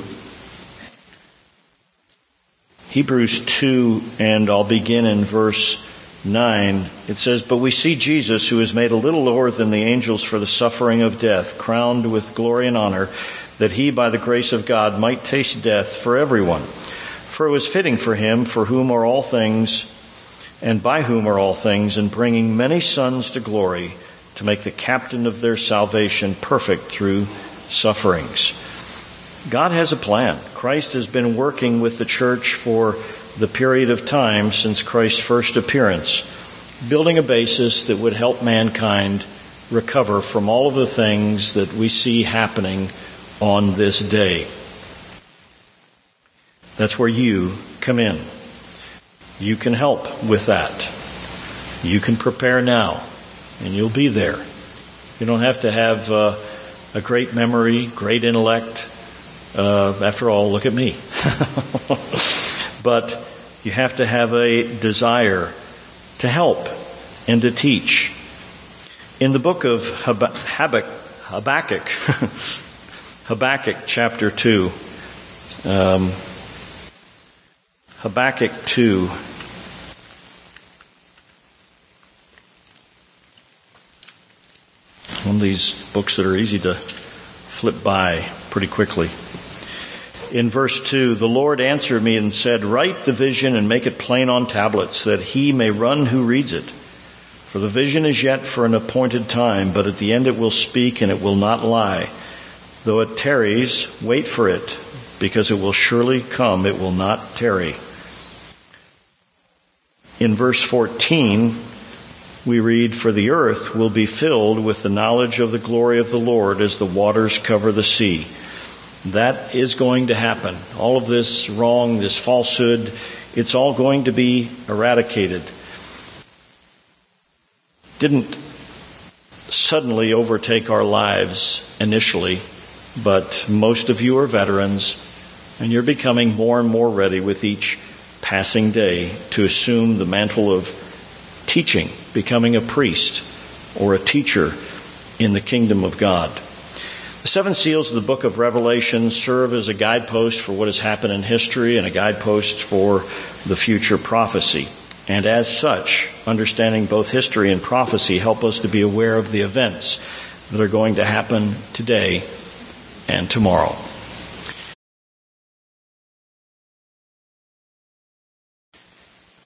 and I'll begin in verse 9. It says, "But we see Jesus, who is made a little lower than the angels for the suffering of death, crowned with glory and honor, that he, by the grace of God, might taste death for everyone. For it was fitting for him, for whom are all things, and by whom are all things, in bringing many sons to glory, to make the captain of their salvation perfect through sufferings." God has a plan. Christ has been working with the church for the period of time since Christ's first appearance, building a basis that would help mankind recover from all of the things that we see happening on this day. That's where you come in. You can help with that. You can prepare now, and you'll be there. You don't have to have a great memory, great intellect. After all, look at me. But you have to have a desire to help and to teach. In the book of Habakkuk chapter 2, Habakkuk 2, one of these books that are easy to flip by pretty quickly. In verse 2, "The Lord answered me and said, Write the vision and make it plain on tablets, that he may run who reads it. For the vision is yet for an appointed time, but at the end it will speak and it will not lie. Though it tarries, wait for it, because it will surely come. It will not tarry. In verse 14, we read, "For the earth will be filled with the knowledge of the glory of the Lord as the waters cover the sea." That is going to happen. All of this wrong, this falsehood, it's all going to be eradicated. Didn't suddenly overtake our lives initially, but most of you are veterans, and you're becoming more and more ready with each passing day to assume the mantle of teaching, becoming a priest or a teacher in the kingdom of God. The seven seals of the book of Revelation serve as a guidepost for what has happened in history and a guidepost for the future prophecy. And as such, understanding both history and prophecy help us to be aware of the events that are going to happen today and tomorrow.